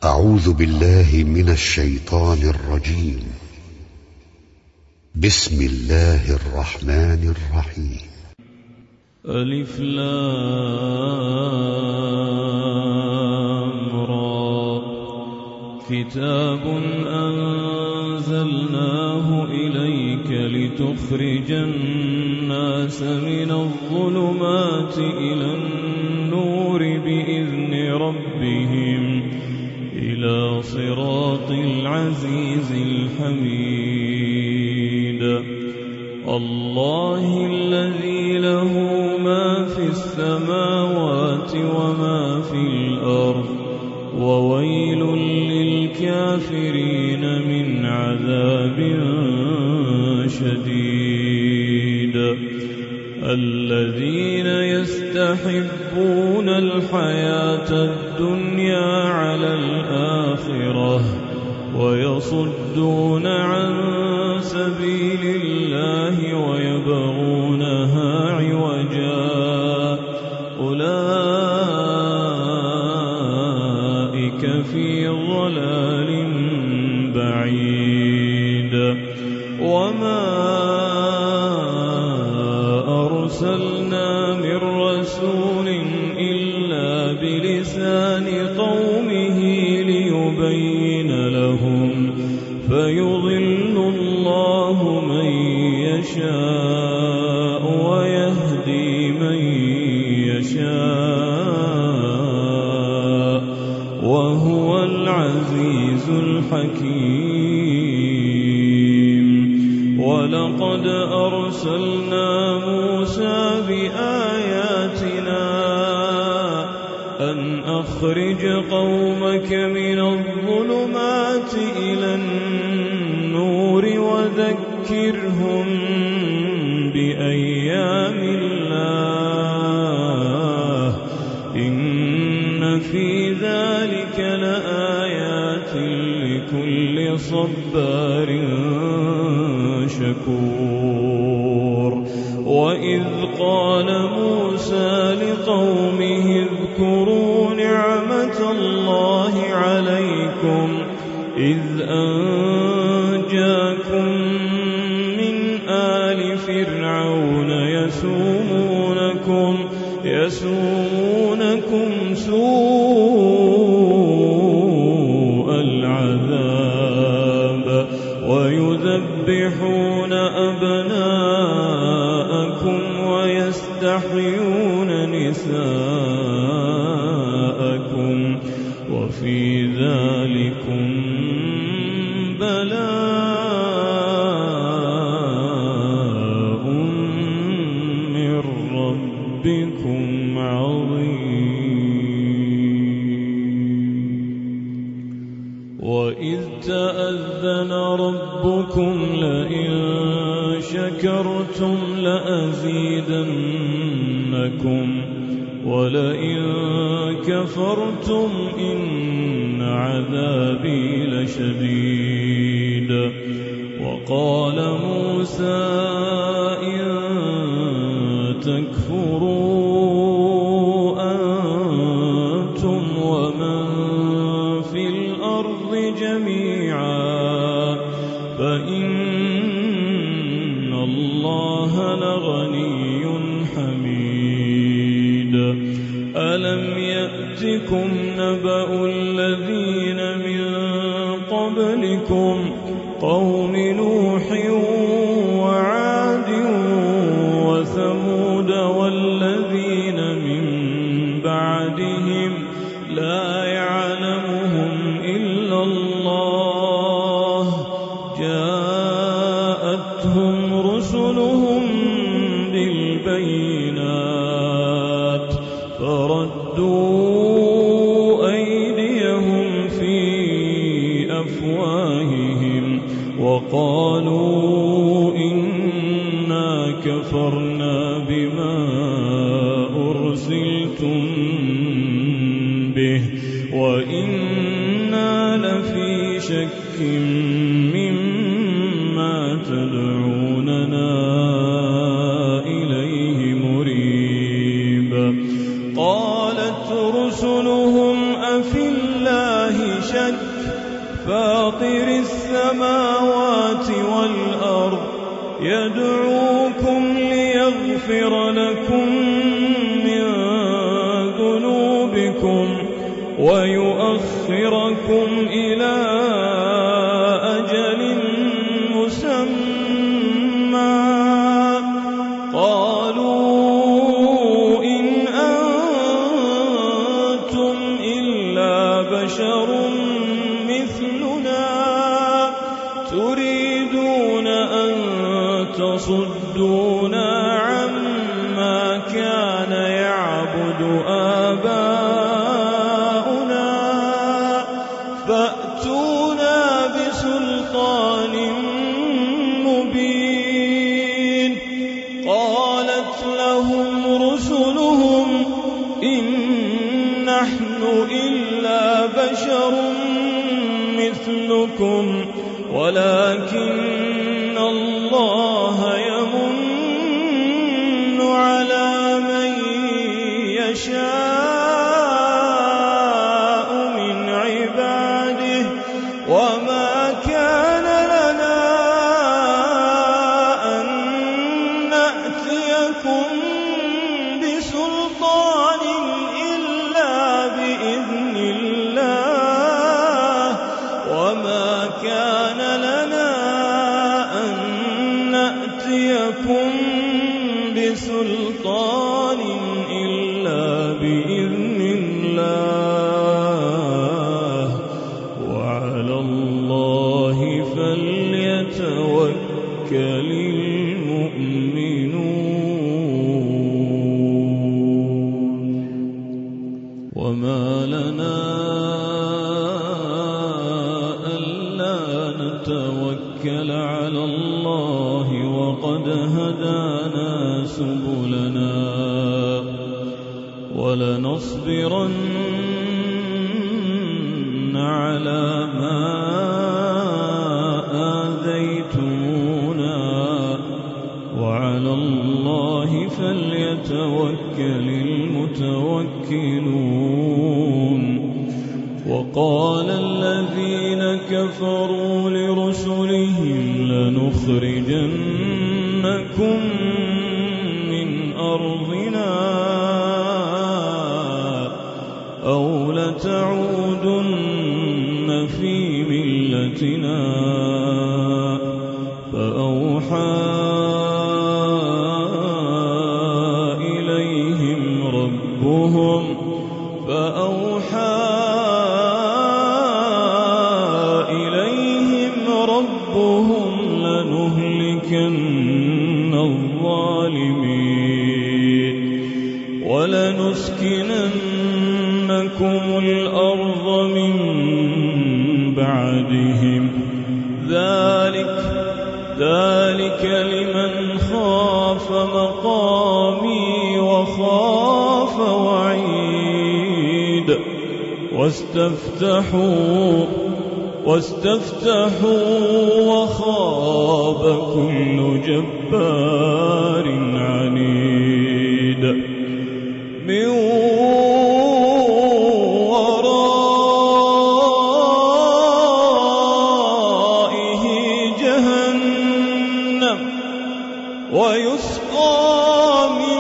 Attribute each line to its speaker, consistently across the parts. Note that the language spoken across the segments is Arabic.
Speaker 1: أعوذ بالله من الشيطان الرجيم. بسم الله الرحمن الرحيم.
Speaker 2: ألف لام را. كتاب أنزلناه إليك لتخرج الناس من الظلمات إلى النور بإذن ربهم إلى صراط العزيز الحميد. الله الذي له ما في السماوات وما في الأرض وويل للكافرين من عذاب شديد. الذين يستحبون الحياة الدنيا على الآخرة ويصدون عن سبيل الله ويبغونها عوجا أولئك في ضلال بعيد. وما أرسلنا من رسول إلا بلسان قومه ليبين لهم فيضل الله من يشاء ويهدي من يشاء وهو العزيز الحكيم. ولقد أرسلنا موسى بآياتنا أن أخرج قومك من الظلمات إلى النور وذكرهم بأيام الله إن في ذلك لآيات لكل صبار شكور. وإذ قال موسى لقومه اذكروا نعمة الله عليكم إذ أنجاكم من آل فرعون يسومونكم سوء العذاب ويذبحون أبناءكم ويستحيون نساءكم وفي ذلكم بلاء من ربكم عظيم. وإذ تأذن ربكم لئن شكرتم لأزيدنكم ولئن كفرتم إن عذابي لشديد. وقال موسى إن تكفروا أنتم ومن في الأرض جميعا فإن الله لغني حميد. ألم يأتكم نبأ الذين من قبلكم قوم نوح وعاد وثمود والذين من بعدهم لا يعلمهم إلا الله جاءتهم رسلهم بالبينات فردوا أيديهم في أفواههم وقالوا إنا كفرنا بما أرسلتم به وإنا لفي شك مما تدعوننا إليه مريب. قالت رسلهم أفي الله شك أشد فاطر السماوات والأرض يدعوكم ليغفر لكم من ذنوبكم ويؤخركم إلى أجل مسمى قالوا إن أنتم إلا بشر مثلنا تريدون أن تصدونا عما كان يعبد آباؤنا فأتونا بسلطان مبين قالت لهم رسلهم إن نحن إلا بشر مثلكم ولكن الله يمن على من يشاء من عباده وما كان لنا أن نأتيكم بسلطان إلا بإذن الله وما كان لنا أن نأتيكم بسلطان إلا بإذن الله وعلى الله فليتوكل المؤمنون وما لنا ألا نتوكل على الله وقد هدانا سبلنا ولنصبرن على ما آذيتمونا وعلى الله فليتوكل المتوكلون وقال الذين كفروا لرسلهم لنخرجنكم من أرضنا أو لتعودن في ملتنا فأوحى إليهم ربهم لنهلكن الظالمين ولنسكننكم الأرض من بعدهم ذلك لمن خاف مقامي وخاف وعيد واستفتحوا وخاب كل جبار عنيد من ورائه جهنم ويسقى من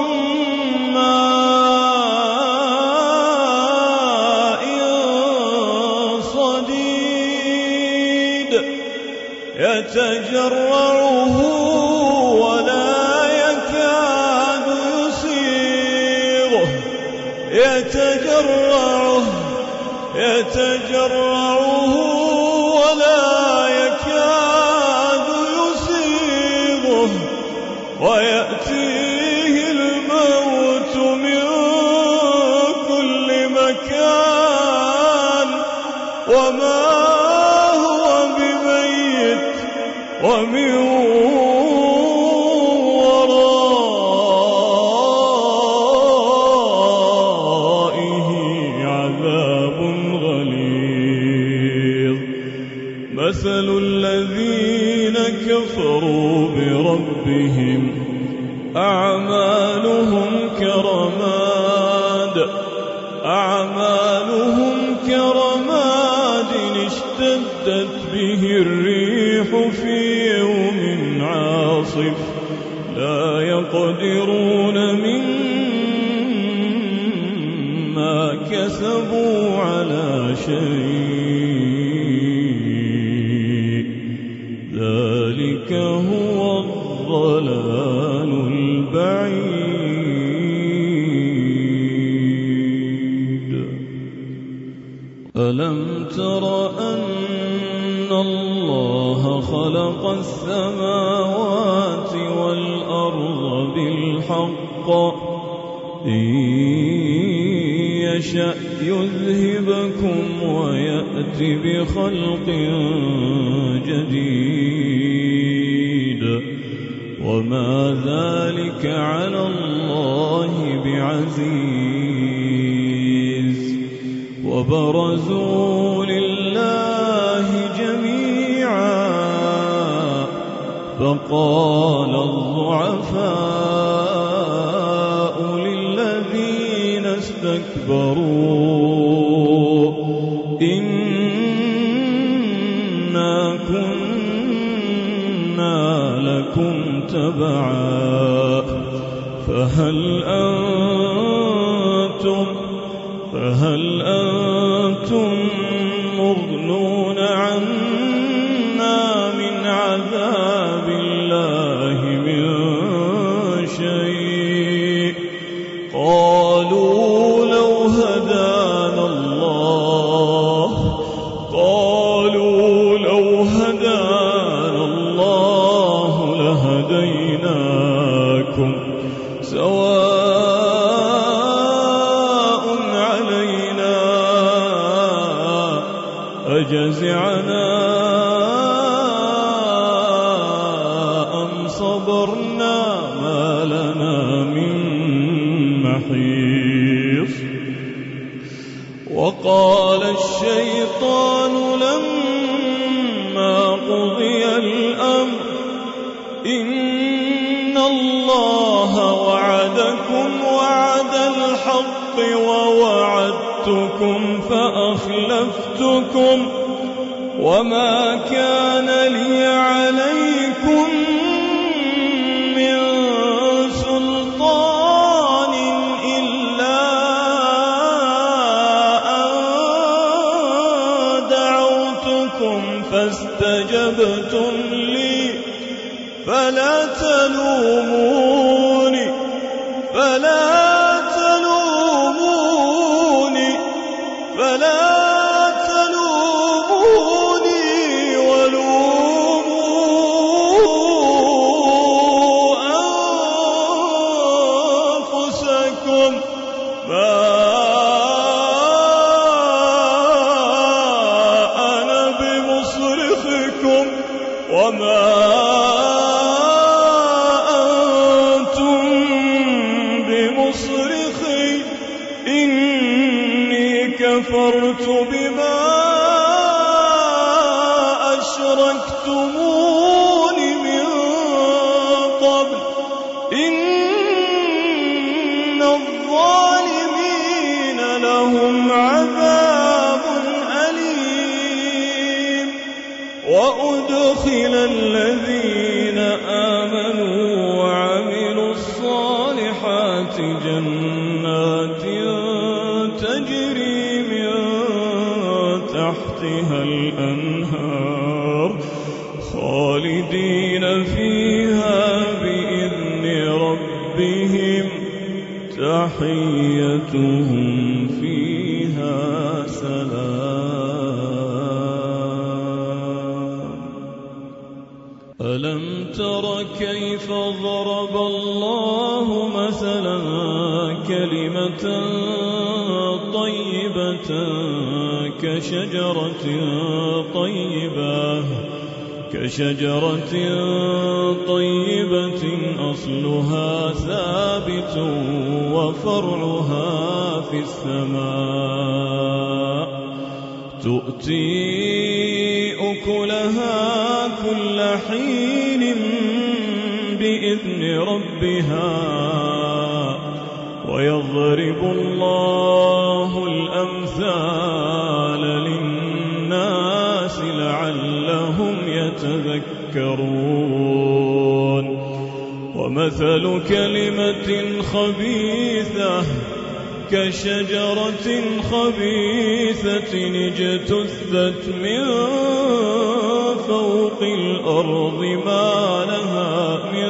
Speaker 2: ماء صديد يتجرعه ولا يكاد يسيغه يتجرعه ولا يكاد يسيغه ويأتيه الموت من كل مكان وما هو بميت ومن ورائه عذاب غليظ مثل الذين كفروا بربهم أعمالهم كرماد اشتدت به الريح في يوم عاصف لا يقدرون مما كسبوا على شيء ذلك هو الضلال البعيد. ألم تر أن الله خلق السماوات والأرض بالحق إن يشأ يذهبكم ويأت بخلق جديد وما ذلك على الله بعزيز. وبرزوا لله جميعا فقال الضعفاء للذين استكبروا إنا كنا لكم تبعا فهل أنتم مغنون عنا من عذاب الله من شيء؟ قالوا لو هدانا الله لهديناكم سواء علينا أجزعنا أم صبرنا ما لنا من محيص. وقال الشيطان لما قضي الأمر إن الله وعدكم وعد الحق ووعدتكم فأخلفتكم وما كان لي عليكم من سلطان إلا أن دعوتكم فاستجبتم لي فلا تلوموني ولوموا أنفسكم ما أنا بمصرخكم وما أنتم بمصرخي إني كفرت بما أشركتمون من قبل إن الظالمين لهم عذاب أليم. وأدخل الذين آمنوا وعملوا الصالحات جنات تجري من تحتها الأنهار خالدين فيها بإذن ربهم تحيتهم فيها سلام. ألم تر كيف ضرب الله مثلا كلمة طيبة كشجرة طيبة أصلها ثابت وفرعها في السماء تؤتي أكلها كل حين بإذن ربها ويضرب الله الأمثال للناس يتفكرون. ومثل كلمة خبيثة كشجرة خبيثة اجتثت من فوق الأرض ما لها من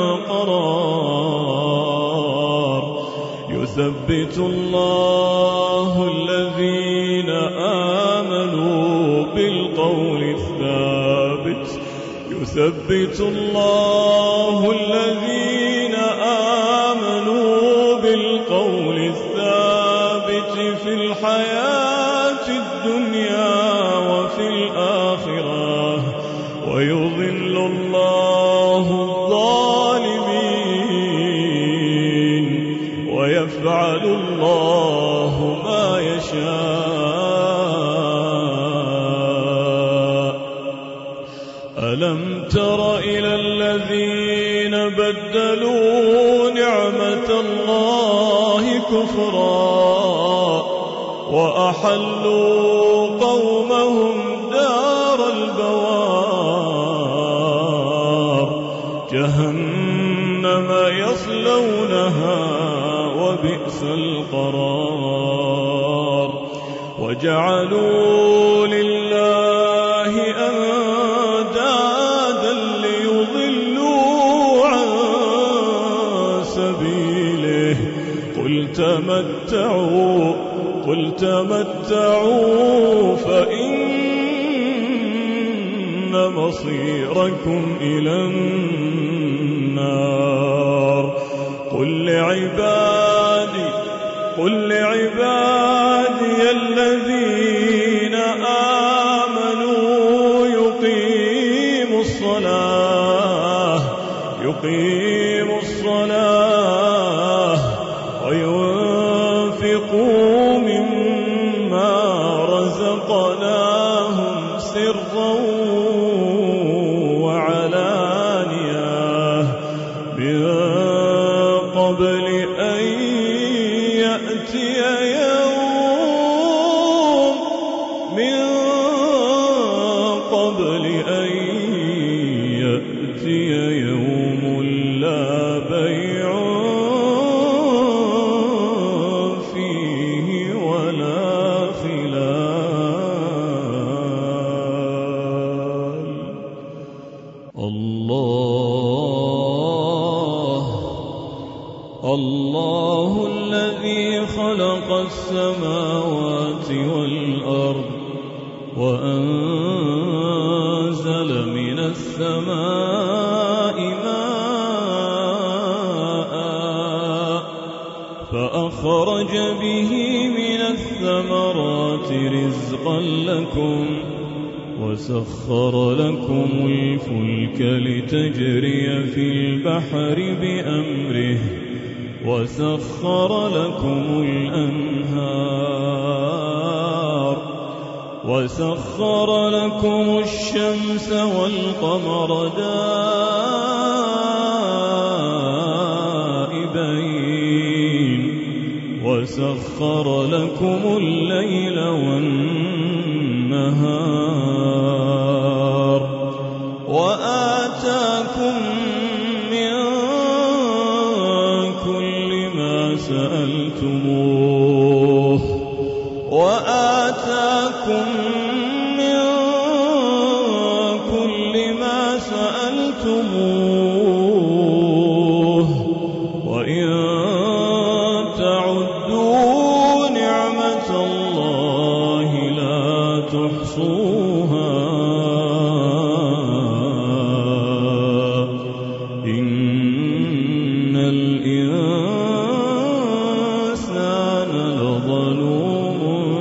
Speaker 2: قرار. يثبت الله الذين آمنوا بالقول الثابت يثبت الله الذين آمنوا بالقول الثابت في الحياة الدنيا وفي الآخرة ويضل الله الظالمين ويفعل الله ما يشاء. ألم تر إلى الذين بدلوا نعمة الله كفرا وأحلوا قومهم دار البوار جهنم يصلونها وبئس القرار. وجعلوا لله أندادا ليضلوا عن سبيله. قل تمتعوا فإن مصيركم إلى النار. قل لعبادي الذين آمنوا يقيموا الصلاة وينفقوا مما رزقناهم سرا وعلانية من قبل أن يأتي يوم لا بيع فيه ولا خلال. الله الذي خلق السماوات والأرض وأنزل من السماء ماء فأخرج به من الثمرات رزقا لكم وسخر لكم الفلك لتجري في البحر بأمره وسخر لكم الأنهار وسخر لكم الشمس والقمر دائبين وسخر لكم الليل والنهار وآتاكم من كل ما سألتموه وإن تعدوا نعمة الله لا تحصوها إن الإنسان لظلوم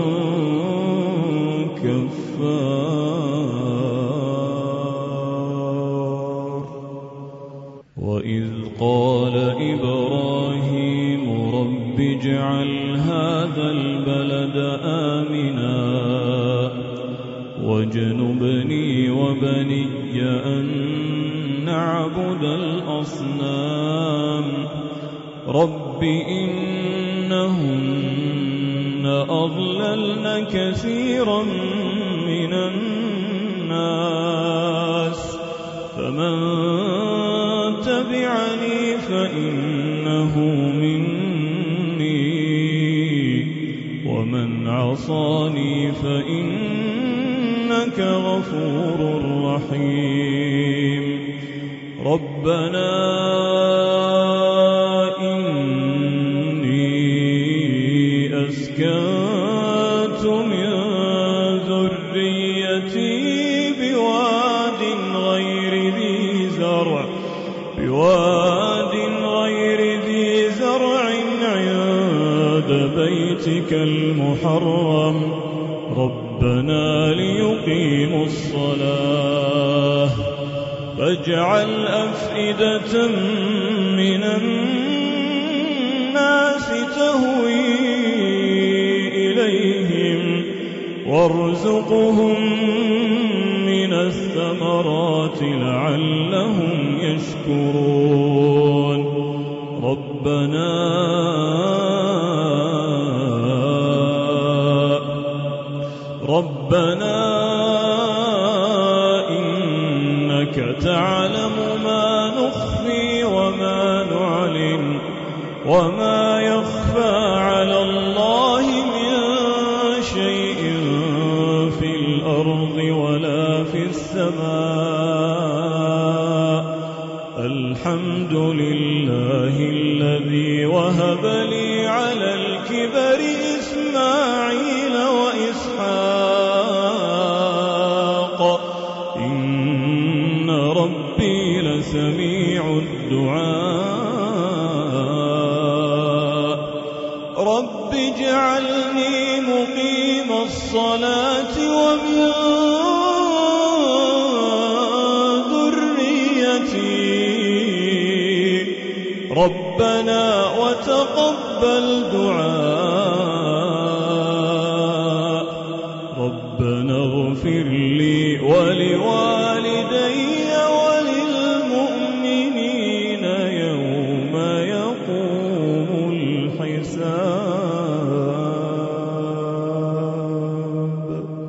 Speaker 2: كفار. وإذ قال إبراهيم رب اجعل هذا البلد آمنا واجنبني وبني أن نعبد الأصنام رب إنهن أضللن كثيرا من الناس فمن تبعني فإنه مني ومن عصاني فإنك غفور رحيم ربنا إني أسكنت من ذريتي بواد غير ذي زرع عند بيتك المحرم ربنا ليقيموا الصلاة فاجعل أفئدة من الناس تهوي إليهم وارزقهم من الثمرات لعلهم يشكرون ربنا إنك تعلم ما نخفي وما نعلن وما يخفى على الله من شيء في الأرض ولا في السماء الحمد لله الذي وهب لي على الكبر إسماعيل وإسحاق إن ربي لسميع الدعاء رب اجعلني مقيم الصلاة ومن ذريتي ربنا وتقبل دعاء ربنا اغفر لي ولوالدي وللمؤمنين يوم يقوم الحساب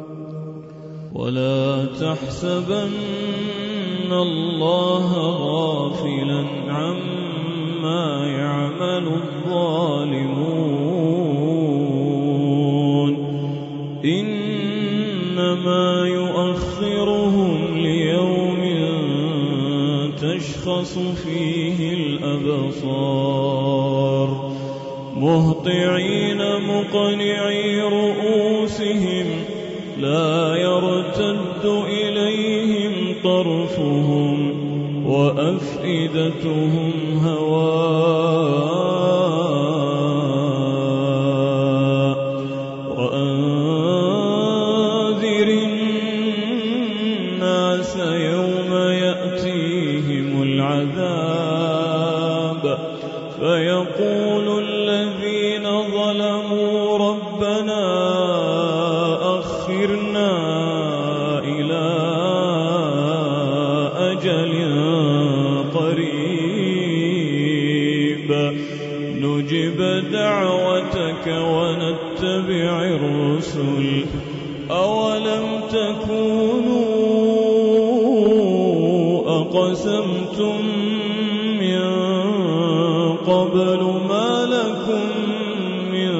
Speaker 2: ولا تحسبن الله غافلا عما يعمل الظالمون إنما يؤخرهم ليوم تشخص فيه الأبصار مهطعين مقنعي رؤوسهم لا يرتد إليهم طرفهم وأفئدتهم هواء وأنذر الناس يوم يأتيهم العذاب فيقول الذين ظلموا ربنا أخرنا إلى أجل قريب نجب دعوتك ونتبع الرسل أولم تكونوا أقسمتم من قبل ما لكم من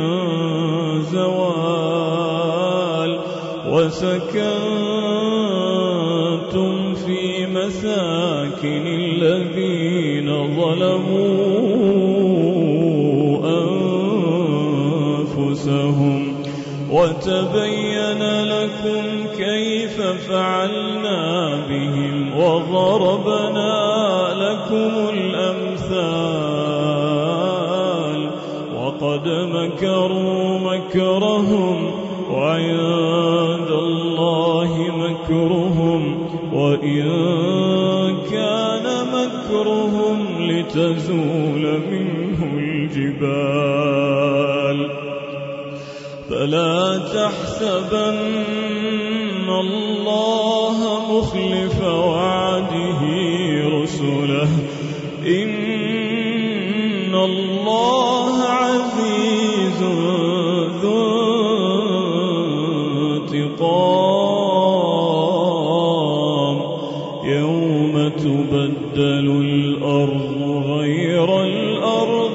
Speaker 2: زوال وسكنتم في مساكن الذين ظلموا أنفسهم وتبين لكم كيف فعلنا بهم وضربنا لكم الأمثال وقد مكروا مكرهم وعند الله مكرهم وإن كان مكرهم لتزول منه الجبال فلا تحسبن الله مخلف وعده رسله إن الله عزيز ذو انتقام يوم تبدل الأرض غير الأرض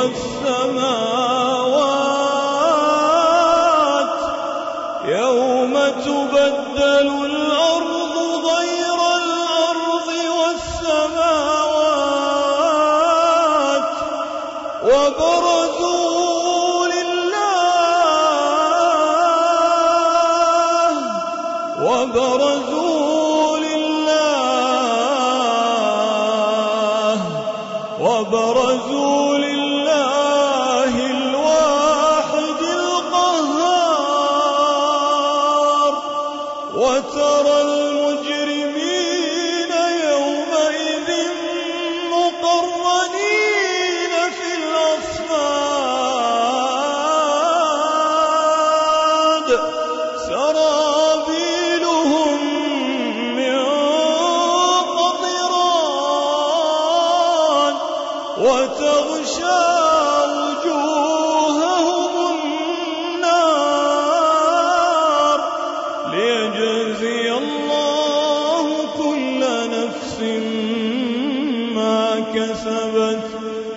Speaker 2: والسماوات يوم تبدل الأرض غير الأرض والسماوات وبرزوا لله الواحد القهار وترى المجرمين يومئذ مقرنين في الأصفاد سرابيلهم من قطران وتغشى وجوههم النار ليجزي الله كل نفس ما كسبت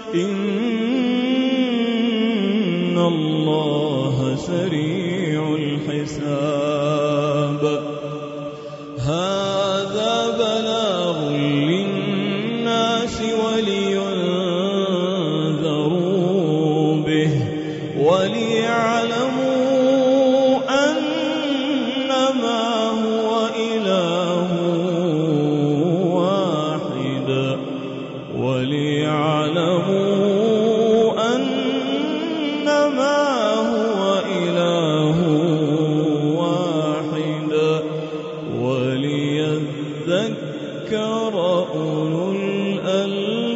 Speaker 2: إن الله سريع الحساب هذا بلاغ للناس ولينذروا به وليعلموا أنما هو إله واحد وليذكر أولو الألباب